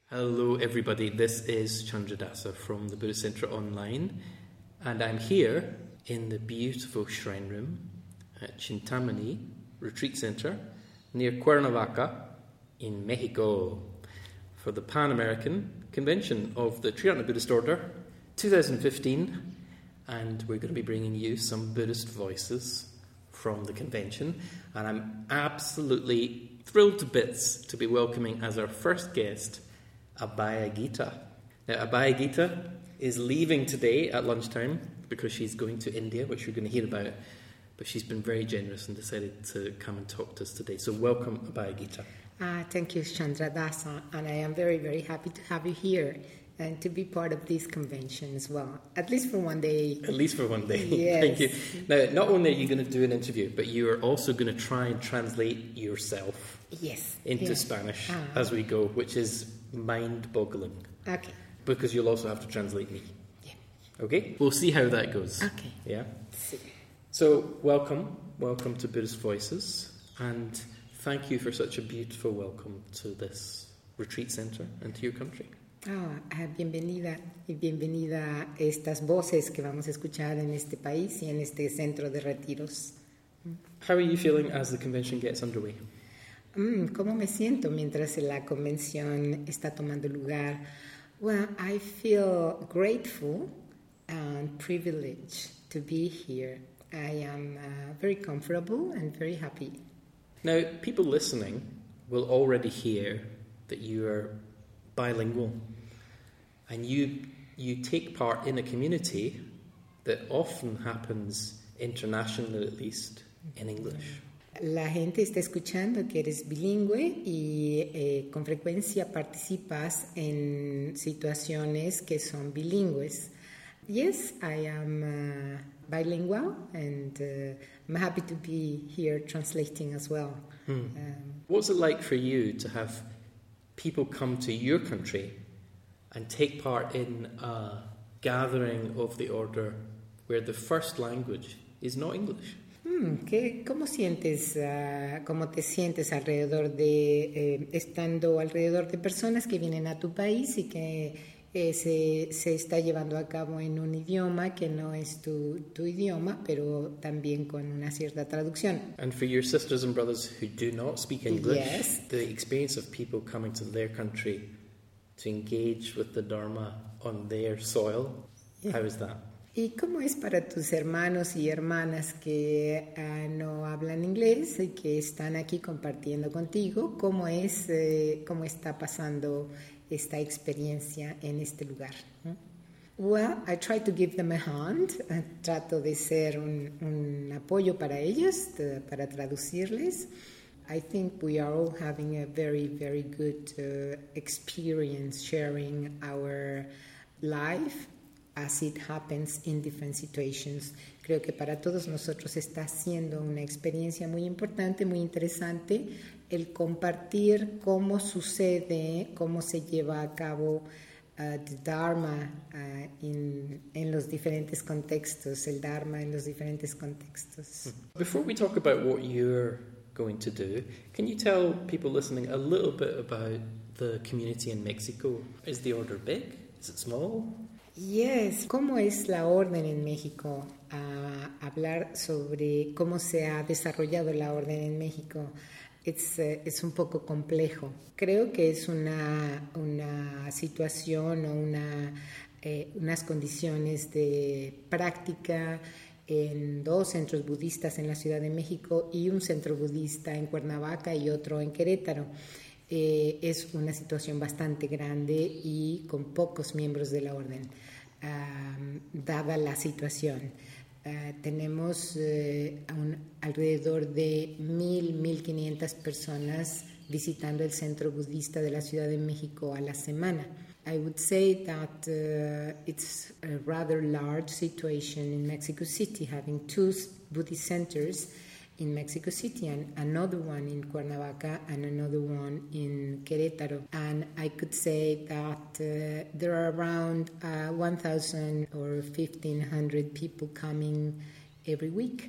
Hello everybody, this is Chandradasa from the Buddhist Centre Online, and I'm here in the beautiful shrine room at Chintamani Retreat Centre near Cuernavaca in Mexico for the Pan-American Convention of the Triratna Buddhist Order 2015, and we're going to be bringing you some Buddhist voices from the convention, and I'm absolutely thrilled to bits to be welcoming as our first guest Abhaya Gita. Now, Abhaya Gita is leaving today at lunchtime because she's going to India, which we're going to hear about, but she's been very generous and decided to come and talk to us today. So welcome, Abhaya Gita. Thank you, Chandradasa, and I am very, very happy to have you here and to be part of this convention as well, at least for one day. At least for one day. Yes. Thank you. Now, not only are you going to do an interview, but you are also going to try and translate yourself into Spanish as we go, which is mind-boggling. Okay. Because you'll also have to translate me. Yeah. Okay? We'll see how that goes. Okay. Yeah? Sí. So, welcome to Buddhist Voices, and thank you for such a beautiful welcome to this retreat centre and to your country. Bienvenida y bienvenida a estas voces que vamos a escuchar en este país y en este centro de retiros. How are you feeling as the convention gets underway? ¿Cómo me siento mientras la convención está tomando lugar? Well, I feel grateful and privileged to be here. I am very comfortable and very happy. Now, people listening will already hear that you are bilingual, and you take part in a community that often happens, internationally at least, in English. La gente está escuchando que eres bilingüe y con frecuencia participas en situaciones que son bilingües. Yes, I am bilingual, and I'm happy to be here translating as well. What's it like for you to have people come to your country and take part in a gathering of the order where the first language is not English? ¿Cómo te sientes alrededor de estando alrededor de personas que vienen a tu país y que se está llevando a cabo en un idioma que no es tu idioma, pero también con una cierta traducción? And for your sisters and brothers who do not speak English, yes, the experience of people coming to their country to engage with the Dharma on their soil, how is that? ¿Y cómo es para tus hermanos y hermanas que no hablan inglés y que están aquí compartiendo contigo? ¿Cómo está pasando esta experiencia en este lugar? Well, I try to give them a hand. Trato de ser un apoyo para ellos, para traducirles. I think we are all having a very, very good experience sharing our life as it happens in different situations. Creo que para todos nosotros está siendo una experiencia muy importante, muy interesante, el compartir cómo sucede, cómo se lleva a cabo the Dharma en los diferentes contextos, el Dharma en los diferentes contextos. Before we talk about what you're going to do, can you tell people listening a little bit about the community in Mexico? Is the order big? Is it small? Yes. ¿Cómo es la orden en México? Hablar sobre cómo se ha desarrollado la orden en México es un poco complejo. Creo que es una situación o unas condiciones de práctica en 2 centros budistas en la Ciudad de México y un centro budista en Cuernavaca y otro en Querétaro. Es una situación bastante grande y con pocos miembros de la orden, dada la situación. Tenemos alrededor de 1,500 personas visitando el centro budista de la Ciudad de México a la semana. I would say that it's a rather large situation in Mexico City, having 2 Buddhist centers in Mexico City and another one in Cuernavaca and another one in Querétaro. And I could say that there are around 1,000 or 1,500 people coming every week.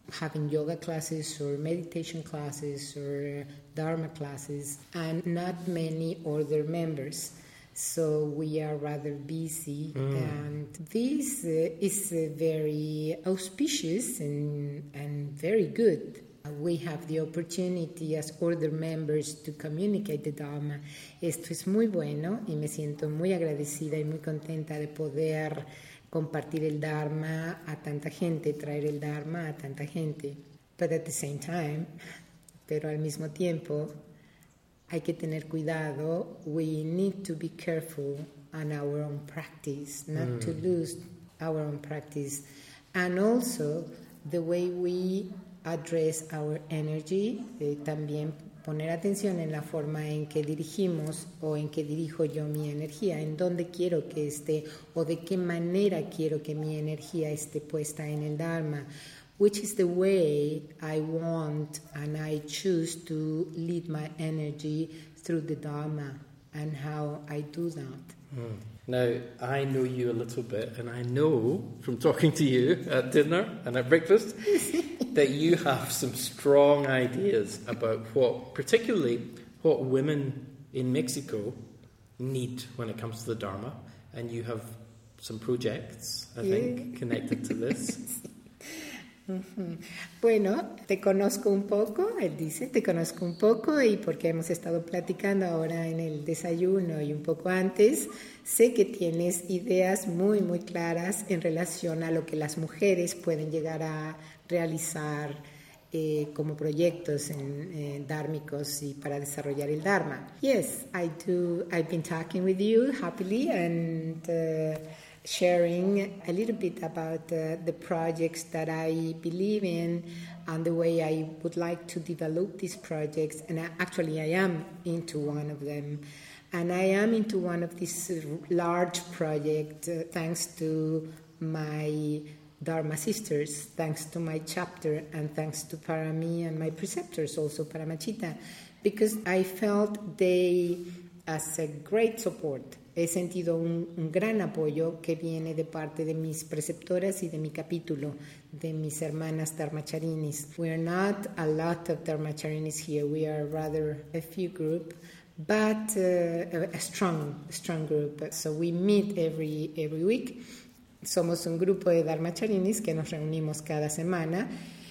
having yoga classes or meditation classes or Dharma classes, and not many other members. So we are rather busy, and this is very auspicious and very good. We have the opportunity as other members to communicate the Dharma. Esto es muy bueno y me siento muy agradecida y muy contenta de poder compartir el Dharma a tanta gente, traer el Dharma a tanta gente. But at the same time, pero al mismo tiempo, hay que tener cuidado. We need to be careful on our own practice, not to lose our own practice. And also, the way we address our energy, también poner atención en la forma en que dirigimos o en que dirijo yo mi energía, en dónde quiero que esté o de qué manera quiero que mi energía esté puesta en el Dharma. Which is the way I want and I choose to lead my energy through the Dharma and how I do that. Now, I know you a little bit, and I know from talking to you at dinner and at breakfast that you have some strong ideas about particularly what women in Mexico need when it comes to the Dharma, and you have some projects, I think, connected to this. Bueno, te conozco un poco, él dice, te conozco un poco, y porque hemos estado platicando ahora en el desayuno y un poco antes, sé que tienes ideas muy, muy claras en relación a lo que las mujeres pueden llegar a realizar como proyectos dármicos y para desarrollar el Dharma. Yes, I do. I've been talking with you happily and sharing a little bit about the projects that I believe in and the way I would like to develop these projects. And actually, I am into one of them. And I am into one of these large projects thanks to my Dharma sisters, thanks to my chapter, and thanks to Parami and my preceptors, also Paramachita, because I felt they as a great support. He sentido un gran apoyo que viene de parte de mis preceptoras y de mi capítulo, de mis hermanas Dharmacharinis. We are not a lot of Dharmacharinis here. We are rather a few group, but a strong group. So we meet every week. Somos un grupo de Dharmacharinis que nos reunimos cada semana.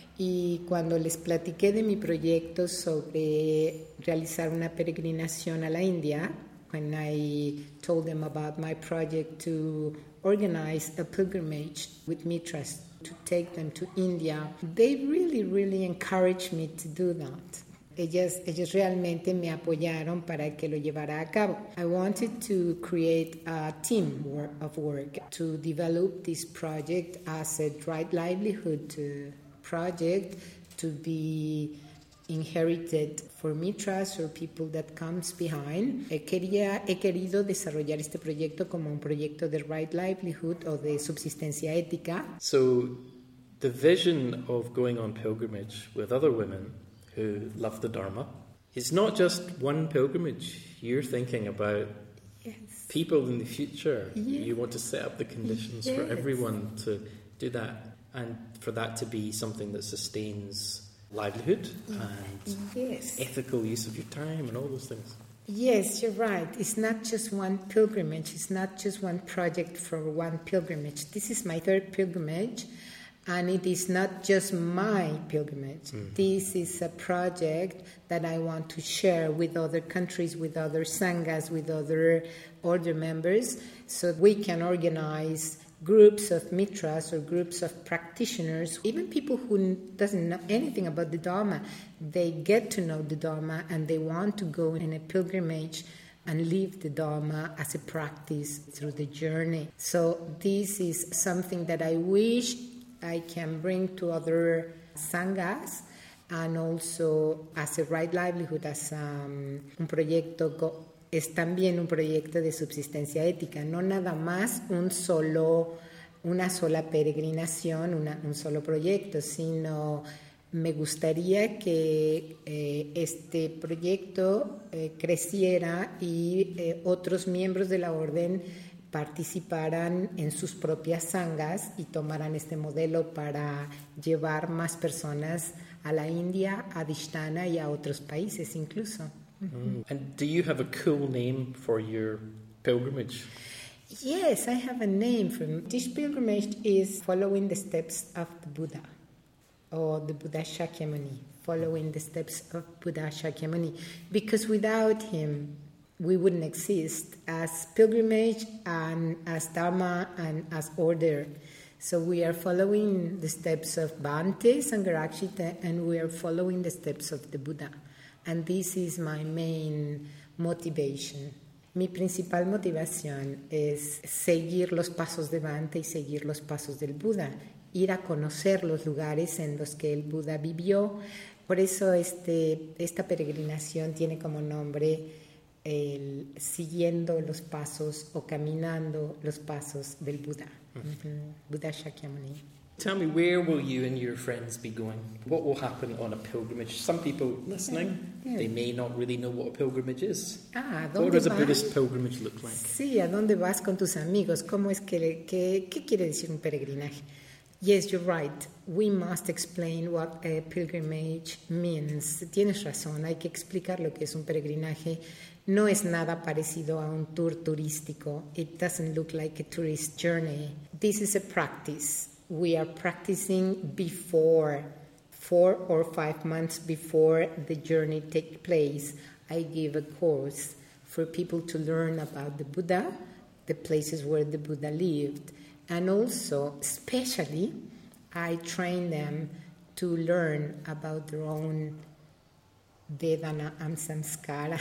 Y cuando les platiqué de mi proyecto sobre realizar una peregrinación a la India, when I told them about my project to organize a pilgrimage with Mitras, to take them to India, they really, really encouraged me to do that. Ellos realmente me apoyaron para que lo llevara a cabo. I wanted to create a team of work to develop this project as a right livelihood project to be inherited for mitras or people that comes behind. He querido desarrollar este proyecto como un proyecto de right livelihood o de subsistencia ética. So the vision of going on pilgrimage with other women who love the Dharma is not just one pilgrimage. You're thinking about people in the future. Yes. You want to set up the conditions for everyone to do that, and for that to be something that sustains livelihood and ethical use of your time and all those things. Yes, you're right. It's not just one pilgrimage. It's not just one project for one pilgrimage. This is my third pilgrimage, and it is not just my pilgrimage. This is a project that I want to share with other countries, with other sanghas, with other order members, so we can organize groups of mitras or groups of practitioners, even people who doesn't know anything about the Dharma. They get to know the Dharma and they want to go in a pilgrimage and live the Dharma as a practice through the journey. So this is something that I wish I can bring to other sanghas, and also as a right livelihood, as un proyecto. Es también un proyecto de subsistencia ética, no nada más una sola peregrinación, un solo proyecto, sino me gustaría que este proyecto creciera y otros miembros de la orden participaran en sus propias sanghas y tomaran este modelo para llevar más personas a la India, a Adhisthana y a otros países incluso. And do you have a cool name for your pilgrimage? Yes, I have a name for this pilgrimage. Is following the steps of the Buddha, or the Buddha Shakyamuni, following the steps of Buddha Shakyamuni, because without him we wouldn't exist as pilgrimage and as Dharma and as order. So we are following the steps of Bhante Sangharakshita, and we are following the steps of the Buddha. And this is my main motivation. Mi principal motivación es seguir los pasos de Bhante y seguir los pasos del Buda, ir a conocer los lugares en los que el Buda vivió. Por eso esta peregrinación tiene como nombre el siguiendo los pasos o caminando los pasos del Buda, Buddha Shakyamuni. Tell me, where will you and your friends be going? What will happen on a pilgrimage? Some people listening, they may not really know what a pilgrimage is. What does a Buddhist pilgrimage look like? Sí, ¿a dónde vas con tus amigos? ¿Cómo es qué quiere decir un peregrinaje? Yes, you're right. We must explain what a pilgrimage means. Tienes razón, hay que explicar lo que es un peregrinaje. No es nada parecido a un tour turístico. It doesn't look like a tourist journey. This is a practice. We are practicing before 4 or 5 months before the journey takes place. I give a course for people to learn about the Buddha, the places where the Buddha lived, and also, especially, I train them to learn about their own Vedana and Samskara.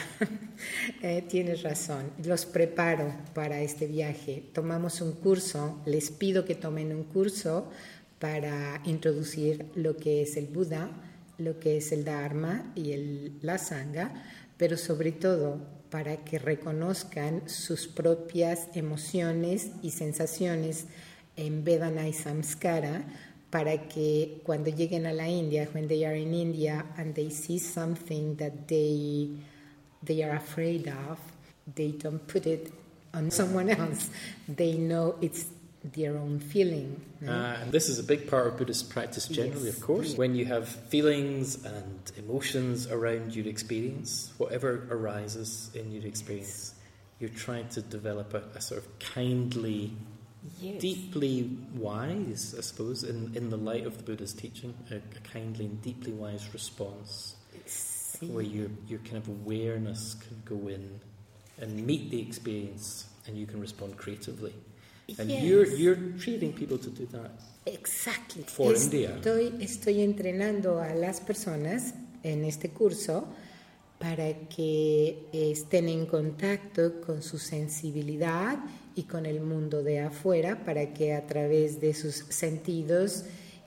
Tienes razón, los preparo para este viaje. Tomamos un curso, les pido que tomen un curso para introducir lo que es el Buda, lo que es el Dharma y la Sangha, pero sobre todo para que reconozcan sus propias emociones y sensaciones en Vedana y Samskara, para que cuando lleguen a la India, when they are in India and they see something that they are afraid of, they don't put it on someone else. They know it's their own feeling. And this is a big part of Buddhist practice generally, yes, of course. When you have feelings and emotions around your experience, whatever arises in your experience, you're trying to develop a sort of kindly, yes, deeply wise, I suppose, in the light of the Buddha's teaching, a kindly and deeply wise response, where your kind of awareness can go in and meet the experience and you can respond creatively. And yes, you're training people to do that. Exactly. For India. Estoy entrenando a las personas en este curso para que estén en contacto con su sensibilidad y con el mundo de afuera, para que a través de sus sentidos,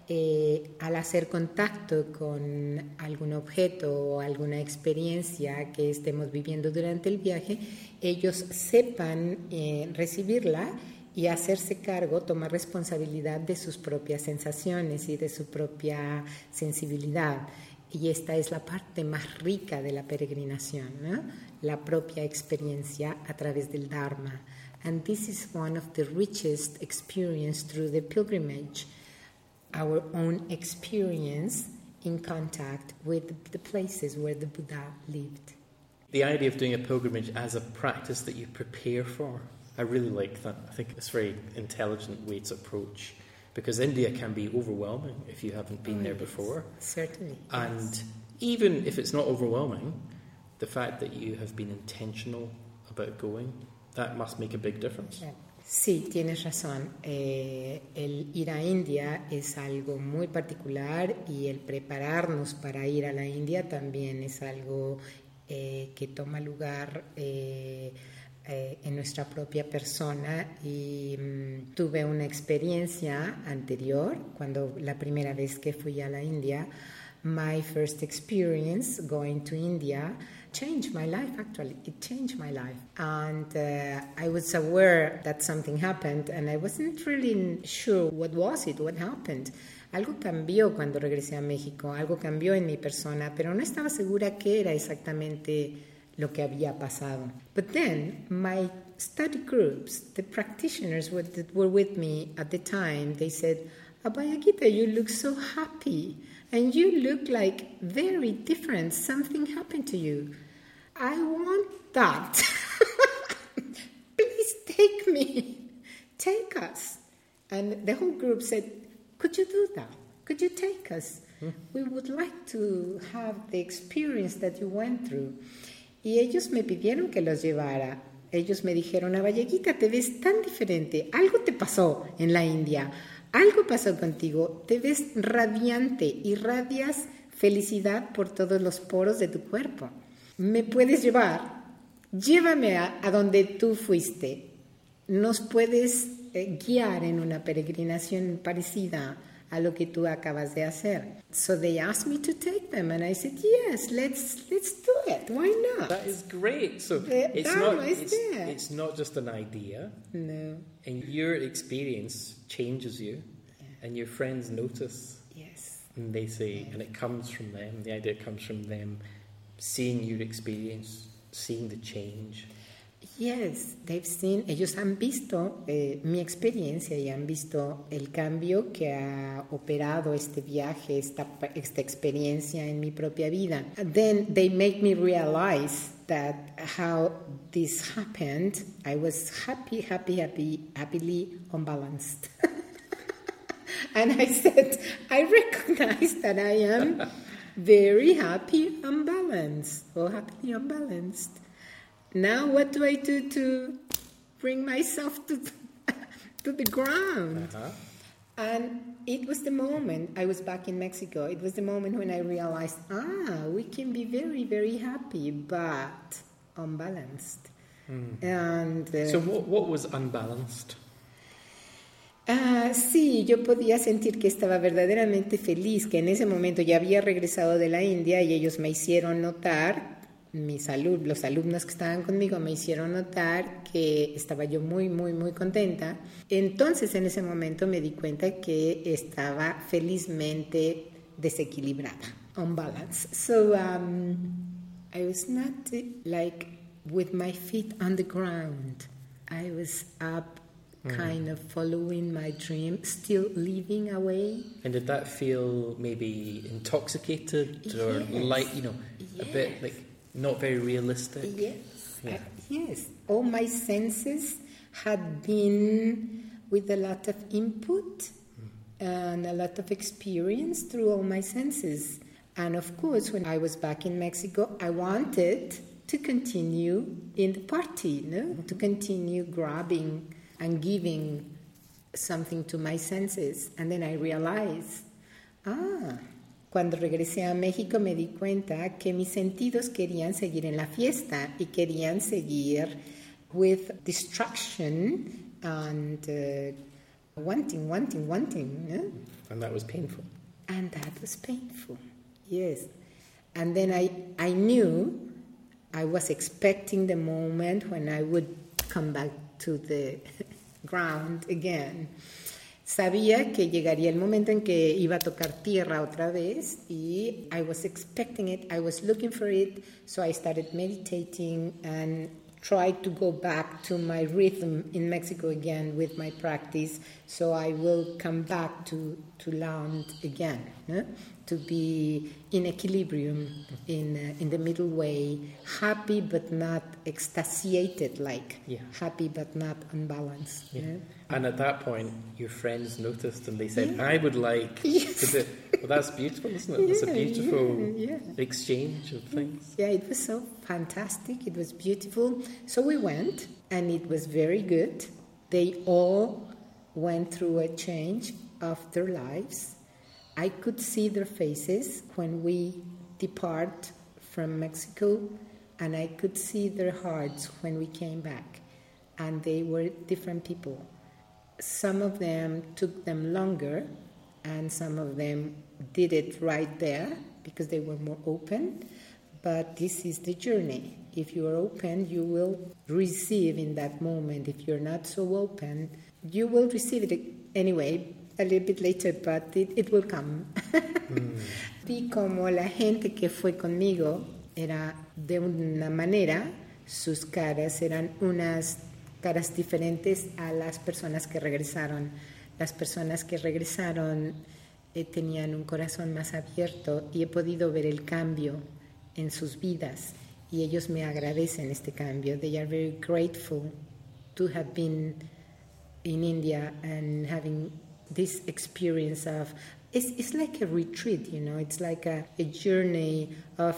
al hacer contacto con algún objeto o alguna experiencia que estemos viviendo durante el viaje, ellos sepan recibirla y hacerse cargo, tomar responsabilidad de sus propias sensaciones y de su propia sensibilidad. Y esta es la parte más rica de la peregrinación, ¿no? La propia experiencia a través del Dharma. And this is one of the richest experience through the pilgrimage, our own experience in contact with the places where the Buddha lived. The idea of doing a pilgrimage as a practice that you prepare for, I really like that. I think it's a very intelligent way to approach, because India can be overwhelming if you haven't been there before. Certainly. And yes, even if it's not overwhelming, the fact that you have been intentional about going, that must make a big difference. Sí, tienes razón. El ir a India es algo muy particular, y el prepararnos para ir a la India también es algo que toma lugar en nuestra propia persona. Y tuve una experiencia anterior, cuando la primera vez que fui a la India. My first experience going to India changed my life, actually. It changed my life. And I was aware that something happened, and I wasn't really sure what was it, what happened. Algo cambió cuando regresé a México, algo cambió en mi persona, pero no estaba segura qué era exactamente lo que había pasado. But then my study groups, the practitioners that were with me at the time, they said, Abhayagita, you look so happy and you look like very different. Something happened to you. I want that. Please take me. Take us. And the whole group said, could you do that? Could you take us? We would like to have the experience that you went through. Y ellos me pidieron que los llevara. Ellos me dijeron, Abhayagita, te ves tan diferente. Algo te pasó en la India. Algo pasó contigo. Te ves radiante. Irradias felicidad por todos los poros de tu cuerpo. ¿Me puedes llevar? Llévame a donde tú fuiste. Nos puedes guiar en una peregrinación parecida a lo que tú acabas de hacer. So they asked me to take them, and I said, yes, let's do it. Why not? That is great. So it's not just an idea. No. And your experience changes you, and your friends notice. Yes. And they say, and it comes from them. The idea comes from them seeing your experience, seeing the change. Yes, they've seen, ellos han visto mi experiencia y han visto el cambio que ha operado este viaje, esta experiencia en mi propia vida. And then they make me realize that how this happened, I was happily unbalanced. And I said, I recognize that I am very happy unbalanced, or happily unbalanced. Now what do I do to bring myself to the ground? Uh-huh. And it was the moment, I was back in Mexico, it was the moment when I realized, we can be very, very happy, but unbalanced. And so what was unbalanced? Sí, yo podía sentir que estaba verdaderamente feliz, que en ese momento ya había regresado de la India y ellos me hicieron notar, los alumnos que estaban conmigo me hicieron notar que estaba yo muy, muy, muy contenta. Entonces, en ese momento me di cuenta que estaba felizmente desequilibrada, unbalanced. So, I was not like with my feet on the ground. I was up, kind of following my dream, still living away. And did that feel maybe intoxicated or a bit like not very realistic? Yes. Yeah. Yes. All my senses had been with a lot of input and a lot of experience through all my senses. And of course, when I was back in Mexico, I wanted to continue in the party, to continue grabbing and giving something to my senses. And then I realized, cuando regresé a México me di cuenta que mis sentidos querían seguir en la fiesta y querían seguir with distraction and wanting. And that was painful. And that was painful, yes. And then I knew I was expecting the moment when I would come back to the ground again. Sabía que llegaría el momento en que iba a tocar tierra otra vez y I was expecting it, I was looking for it, so I started meditating and tried to go back to my rhythm in Mexico again with my practice, so I will come back to land again, to be in equilibrium, in the middle way, happy but not extasiated, happy but not unbalanced. Yeah. And at that point, your friends noticed and they said, I would like to do... Well, that's beautiful, isn't it? It's a beautiful exchange of things. Yeah, it was so fantastic. It was beautiful. So we went, and it was very good. They all went through a change of their lives. I could see their faces when we depart from Mexico, and I could see their hearts when we came back. And they were different people. Some of them took them longer, and some of them did it right there because they were more open. But this is the journey. If you are open, you will receive in that moment. If you're not so open, you will receive it anyway, a little bit later, but it will come. Vi como la gente que fue conmigo era de una manera, sus caras eran unas caras diferentes a las personas que regresaron. Las personas que regresaron tenían un corazón más abierto y he podido ver el cambio en sus vidas y ellos me agradecen este cambio. They are very grateful to have been in India and having this experience of, it's like a retreat, you know, it's like a journey of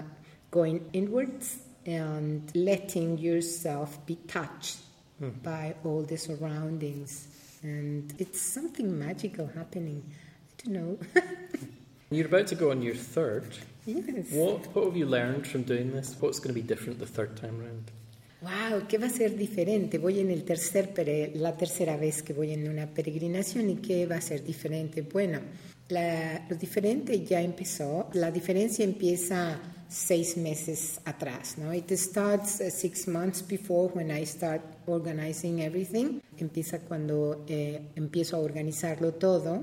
going inwards and letting yourself be touched by all the surroundings. And it's something magical happening. I don't know. You're about to go on your third. Yes. What have you learned from doing this? What's going to be different the third time round? Wow, ¿qué va a ser diferente? Voy en la tercera vez que voy en una peregrinación y ¿qué va a ser diferente? Bueno, lo diferente ya empezó. La diferencia empieza 6 meses atrás, ¿no? It starts 6 months before when I start organizing everything. Empieza cuando empiezo a organizarlo todo.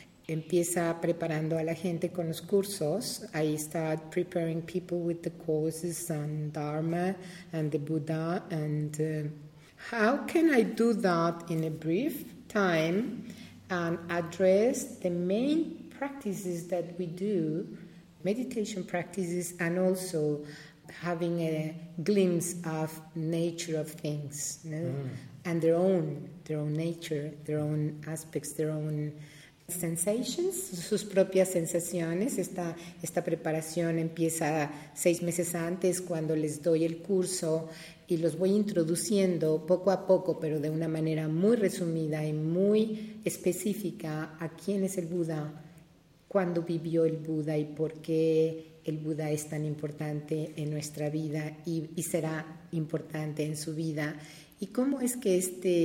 Empieza preparando a la gente con los cursos. I start preparing people with the courses on Dharma and the Buddha. And how can I do that in a brief time and address the main practices that we do, meditation practices, and also having a glimpse of nature of things, you know? And their own nature, their own aspects, their own sensations, sus propias sensaciones. Esta preparación empieza 6 meses antes cuando les doy el curso y los voy introduciendo poco a poco, pero de una manera muy resumida y muy específica a quién es el Buda, cuándo vivió el Buda y por qué el Buda es tan importante en nuestra vida y será importante en su vida, y cómo es que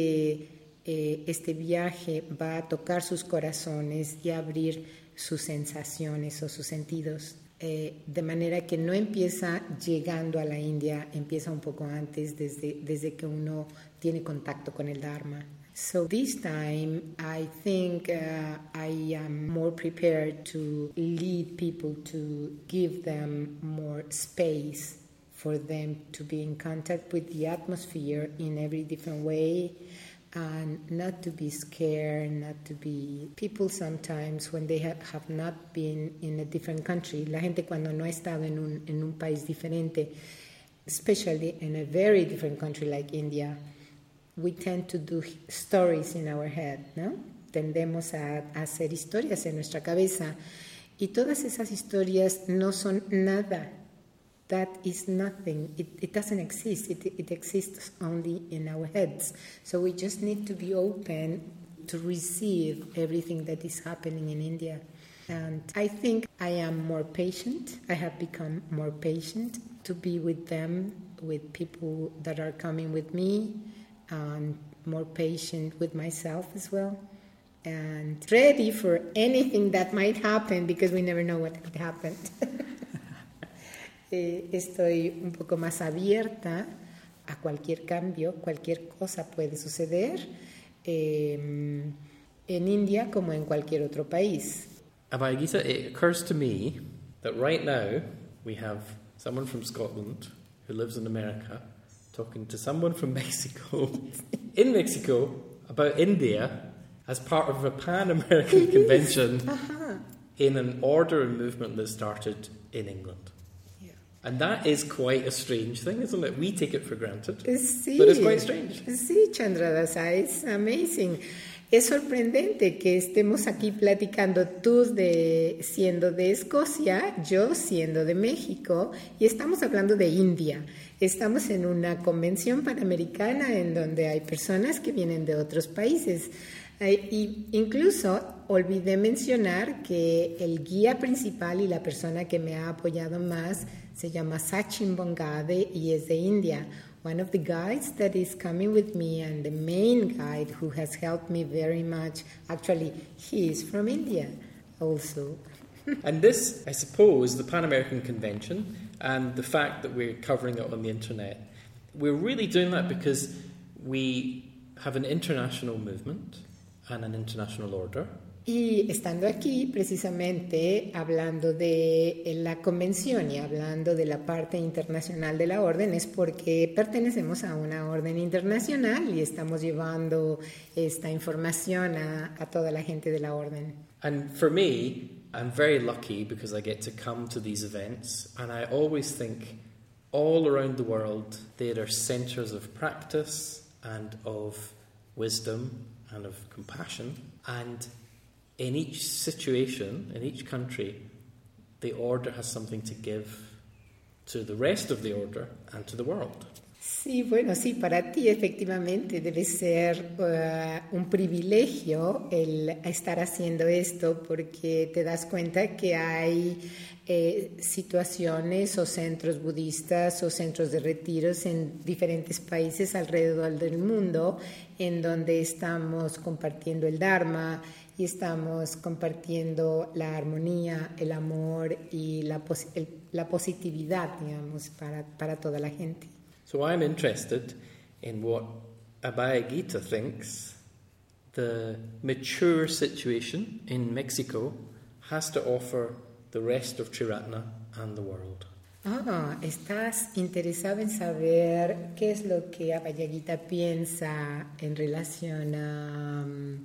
este viaje va a tocar sus corazones y a abrir sus sensaciones o sus sentidos, de manera que no empieza llegando a la India, empieza un poco antes, desde que uno tiene contacto con el Dharma. So this time I think I am more prepared to lead people, to give them more space for them to be in contact with the atmosphere in every different way, and not to be scared, not to be... People sometimes, when they have not been in a different country, la gente cuando no ha estado en un país diferente, especially in a very different country like India, we tend to do stories in our head, ¿no? Tendemos a hacer historias en nuestra cabeza, y todas esas historias no son nada. That is nothing. It doesn't exist. It exists only in our heads. So we just need to be open to receive everything that is happening in India. And I think I am more patient. I have become more patient to be with them, with people that are coming with me, and more patient with myself as well. And ready for anything that might happen, because we never know what could happen. Estoy un poco más abierta a cualquier cambio, cualquier cosa puede suceder en India como en cualquier otro país. Abhay Gita, it occurs to me that right now we have someone from Scotland who lives in America talking to someone from Mexico in Mexico about India as part of a Pan-American convention in an order and movement that started in England. And that is quite a strange thing, isn't it? We take it for granted, sí, but it's quite strange. Sí, Chandradasa, it's amazing. Es sorprendente que estemos aquí platicando, tú siendo de Escocia, yo siendo de México, y estamos hablando de India. Estamos en una convención panamericana en donde hay personas que vienen de otros países. Y incluso olvidé mencionar que el guía principal y la persona que me ha apoyado más se llama Sachin Bongade y es de India. One of the guides that is coming with me, and the main guide who has helped me very much, actually, he is from India also. And this, I suppose, the Pan-American Convention and the fact that we're covering it on the internet, we're really doing that because we have an international movement and an international order. Y estando aquí, precisamente hablando de la convención y hablando de la parte internacional de la orden, es porque pertenecemos a una orden internacional y estamos llevando esta información a toda la gente de la orden. And for me, I'm very lucky because I get to come to these events, and I always think all around the world there are centres of practice and of wisdom and of compassion, and in each situation, in each country, the order has something to give to the rest of the order and to the world. Sí, bueno, sí, para ti efectivamente debe ser un privilegio el estar haciendo esto porque te das cuenta que hay situaciones o centros budistas o centros de retiros en diferentes países alrededor del mundo en donde estamos compartiendo el Dharma y estamos compartiendo la armonía, el amor y la positividad, digamos, para toda la gente. So I'm interested in what Abhaya Gita thinks the mature situation in Mexico has to offer the rest of Triratna and the world. ¿Estás interesado en saber qué es lo que Abhaya Gita piensa en relación a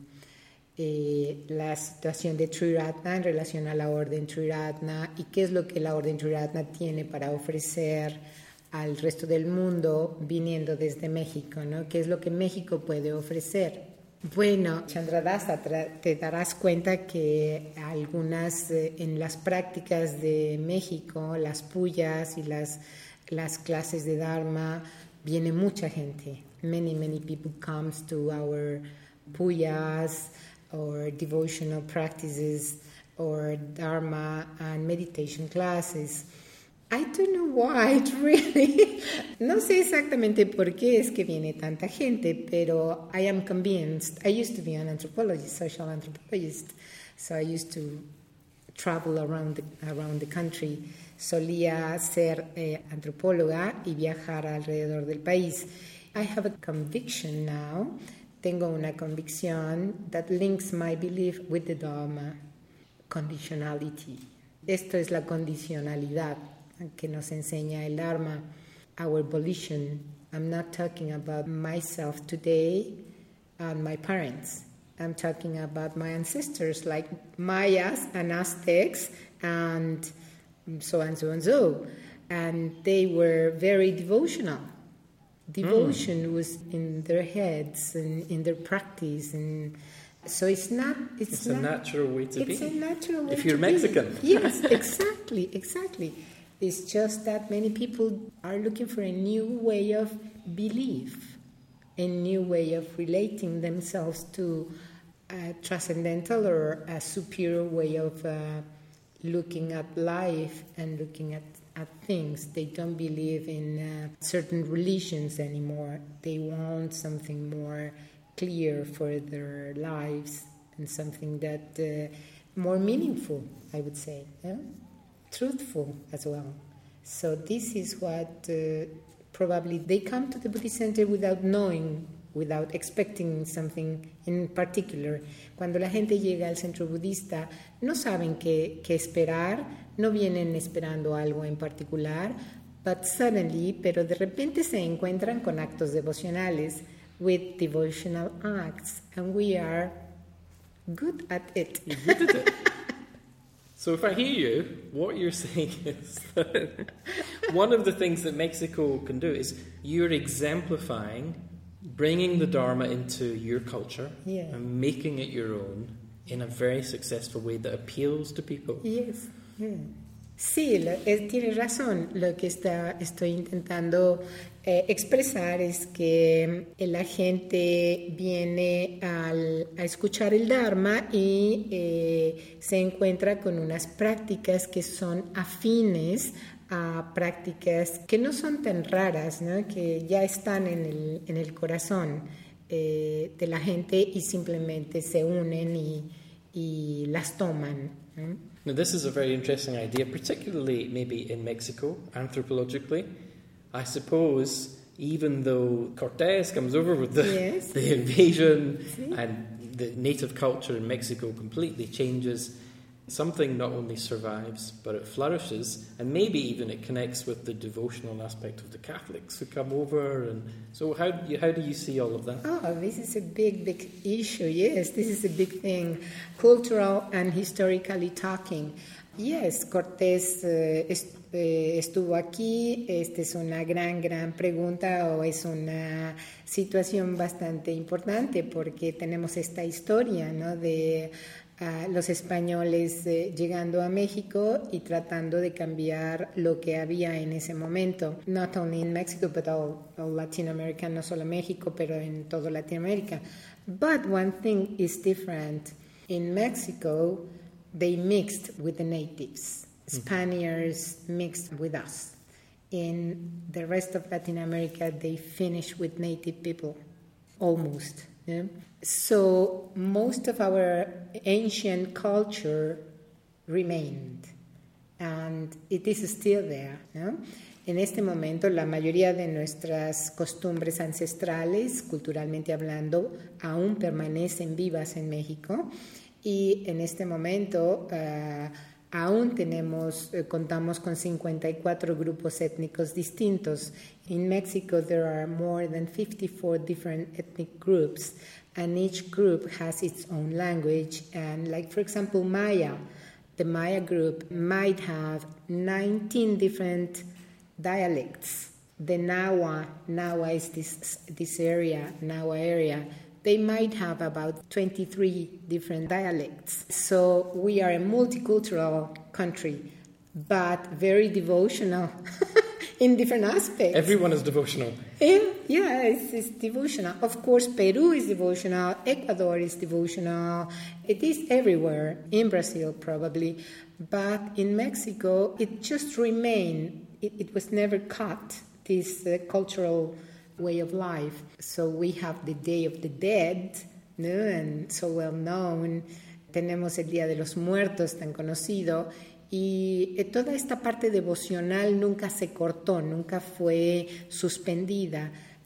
la situación de Triratna, en relación a la orden Triratna y qué es lo que la orden Triratna tiene para ofrecer al resto del mundo viniendo desde México, ¿no? ¿Qué es lo que México puede ofrecer? Bueno, Chandradasa, te darás cuenta que algunas, en las prácticas de México, las puyas y las clases de Dharma, viene mucha gente. Many people comes to our puyas or devotional practices or Dharma and meditation classes. I don't know why, really. No sé exactamente por qué es que viene tanta gente, pero I am convinced. I used to be an anthropologist, social anthropologist, so I used to travel around the country. Solía ser antropóloga y viajar alrededor del país. I have a conviction now. Tengo una convicción that links my belief with the Dharma. Conditionality. Esto es la condicionalidad que nos enseña el Dharma, our volition. I'm not talking about myself today and my parents. I'm talking about my ancestors like Mayas and Aztecs and so and so and so. And they were very devotional. Devotion was in their heads and in their practice, and so it's not. It's a natural way to be. It's a natural way if you're to Mexican. Be. Yes, exactly. It's just that many people are looking for a new way of belief, a new way of relating themselves to a transcendental or a superior way of looking at life and looking at things. They don't believe in certain religions anymore. They want something more clear for their lives and something that more meaningful, I would say. Yeah? Truthful as well. So this is what probably they come to the Buddhist Center without knowing, without expecting something in particular. Cuando la gente llega al centro budista, no saben qué esperar, no vienen esperando algo en particular, pero de repente se encuentran con actos devocionales, with devotional acts, and we are good at it. You're good at it. So if I hear you, what you're saying is that one of the things that Mexico can do is you're exemplifying bringing the Dharma into your culture and making it your own in a very successful way that appeals to people. Yes. Yeah. Sí, tiene razón. Lo que estoy intentando expresar es que la gente viene a escuchar el Dharma y se encuentra con unas prácticas que son afines a prácticas que no son tan raras, ¿no? Que ya están en el corazón de la gente y simplemente se unen y las toman, ¿no? Now, this is a very interesting idea, particularly maybe in Mexico, anthropologically. I suppose even though Cortés comes over with the invasion and the native culture in Mexico completely changes. Something not only survives, but it flourishes, and maybe even it connects with the devotional aspect of the Catholics who come over. And so how do you see all of that? Oh, this is a big issue. Yes, this is a big thing, cultural and historically talking. Yes, Cortés estuvo aquí. Esta es una gran pregunta, o es una situación bastante importante, porque tenemos esta historia, ¿no?, de los españoles llegando a México y tratando de cambiar lo que había en ese momento. Not only in Mexico, but all Latin America, no solo México, pero en toda Latinoamérica. But one thing is different. In Mexico, they mixed with the natives. Spaniards mixed with us. In the rest of Latin America, they finished with native people, almost. Yeah? So most of our ancient culture remained, and it is still there, ¿no? En este momento, la mayoría de nuestras costumbres ancestrales, culturalmente hablando, aún permanecen vivas en México, y en este momento aún contamos con 54 grupos étnicos distintos. In Mexico, there are more than 54 different ethnic groups, and each group has its own language. And like, for example, Maya, the Maya group might have 19 different dialects. The Nahua is this area, Nahua area. They might have about 23 different dialects. So we are a multicultural country, but very devotional in different aspects. Everyone is devotional. Yeah, it's devotional. Of course, Peru is devotional. Ecuador is devotional. It is everywhere. In Brazil, probably. But in Mexico, it just remained. It was never cut, this cultural way of life. So we have the Day of the Dead, ¿no? And so well known. Tenemos el Día de los Muertos, tan conocido. Y toda esta parte devocional nunca se cortó, nunca fue suspendida.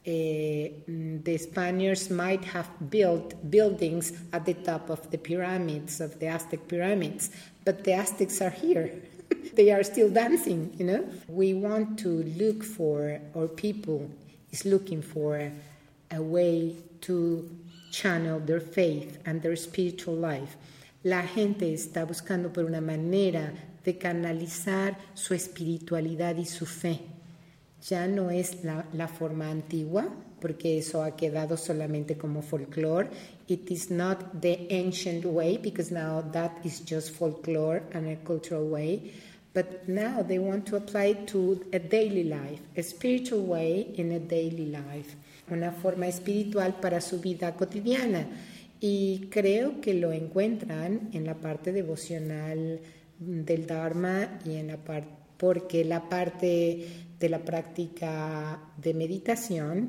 The Spaniards might have built buildings at the top of the pyramids, of the Aztec pyramids, but the Aztecs are here. They are still dancing, you know. We want to look for, or people is looking for, a way to channel their faith and their spiritual life. La gente está buscando por una manera de canalizar su espiritualidad y su fe. Ya no es la forma antigua, porque eso ha quedado solamente como folklore. It is not the ancient way, because now that is just folklore and a cultural way. But now they want to apply it to a daily life, a spiritual way in a daily life, una forma espiritual para su vida cotidiana. Y creo que lo encuentran en la parte devocional del Dharma y en la porque la parte de la práctica de meditación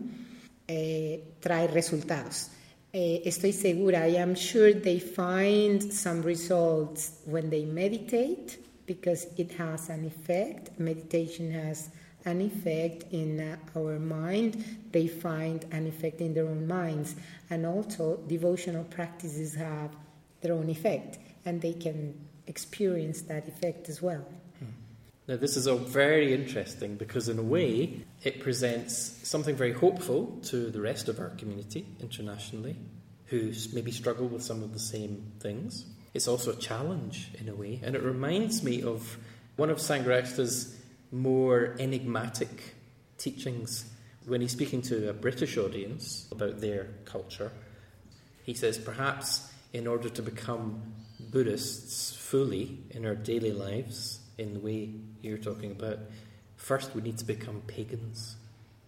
trae resultados. Estoy segura, I am sure they find some results when they meditate, because it has an effect. Meditation has an effect in our mind. They find an effect in their own minds. And also, devotional practices have their own effect, and they can experience that effect as well. Now, this is all very interesting, because in a way, it presents something very hopeful to the rest of our community internationally, who maybe struggle with some of the same things. It's also a challenge in a way, and it reminds me of one of Sangharakshita's more enigmatic teachings. When he's speaking to a British audience about their culture, he says, perhaps in order to become Buddhists fully in our daily lives, in the way you're talking about, first we need to become pagans.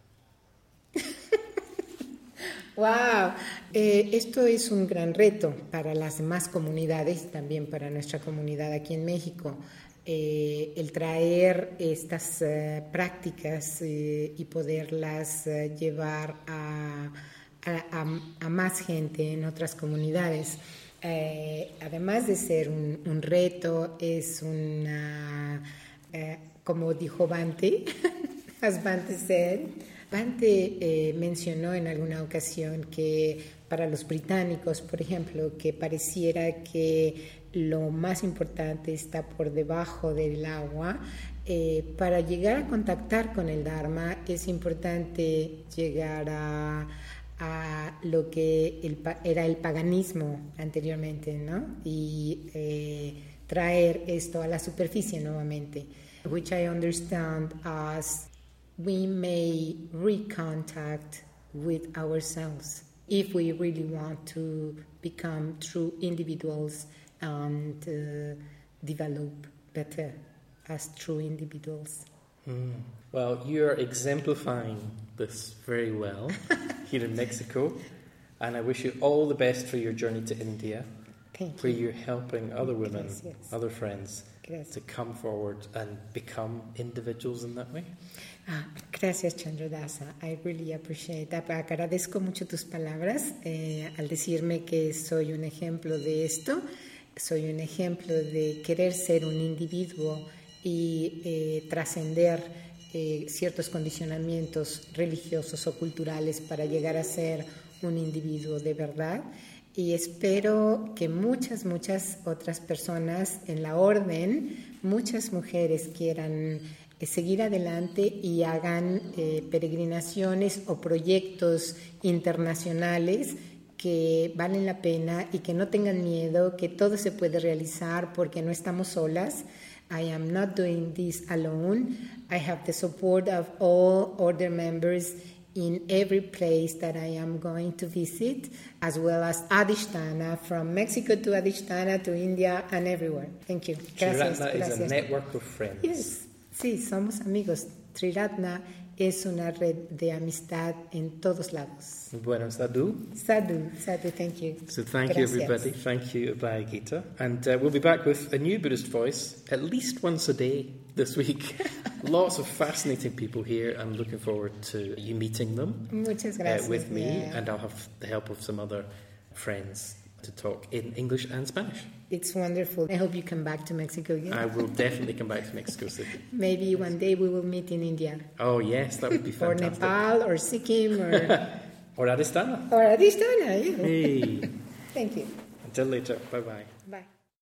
¡Wow! Esto es un gran reto para las demás comunidades y también para nuestra comunidad aquí en México. El traer estas prácticas y poderlas llevar a más gente en otras comunidades. Además de ser un reto, es una, como dijo Bhante, as Bhante said, Bhante mencionó en alguna ocasión que para los británicos, por ejemplo, que pareciera que lo más importante está por debajo del agua. Para llegar a contactar con el Dharma es importante llegar a lo que era el paganismo anteriormente, ¿no? Y traer esto a la superficie nuevamente, which I understand as we may recontact with ourselves if we really want to become true individuals and develop better as true individuals. Well, you're exemplifying this very well here in Mexico, and I wish you all the best for your journey to India, where you're helping other women, other friends, to come forward and become individuals in that way. Gracias, Chandradasa. I really appreciate that. Agradezco mucho tus palabras al decirme que soy un ejemplo de esto. Soy un ejemplo de querer ser un individuo y trascender ciertos condicionamientos religiosos o culturales para llegar a ser un individuo de verdad. Y espero que muchas otras personas en la orden, muchas mujeres quieran seguir adelante y hagan peregrinaciones o proyectos internacionales que valen la pena y que no tengan miedo, que todo se puede realizar porque no estamos solas. I am not doing this alone. I have the support of all other members in every place that I am going to visit, as well as Adhisthana, from Mexico to Adhisthana to India and everywhere. Thank you. Gracias. Triratna is a network of friends. Yes. Sí, somos amigos. Triratna es una red de amistad en todos lados. Bueno, sadhu. Sadhu, thank you. So thank you, everybody. Thank you, Abhay Gita. And we'll be back with a new Buddhist voice at least once a day this week. Lots of fascinating people here. I'm looking forward to you meeting them. Muchas gracias. With me, and I'll have the help of some other friends to talk in English and Spanish. It's wonderful. I hope you come back to Mexico again. I will definitely come back to Mexico City. Maybe one day we will meet in India. Oh, yes, that would be fantastic. Or Nepal, or Sikkim, or... or Adhisthana. Or Adhisthana, yeah. Hey. Thank you. Until later. Bye-bye. Bye.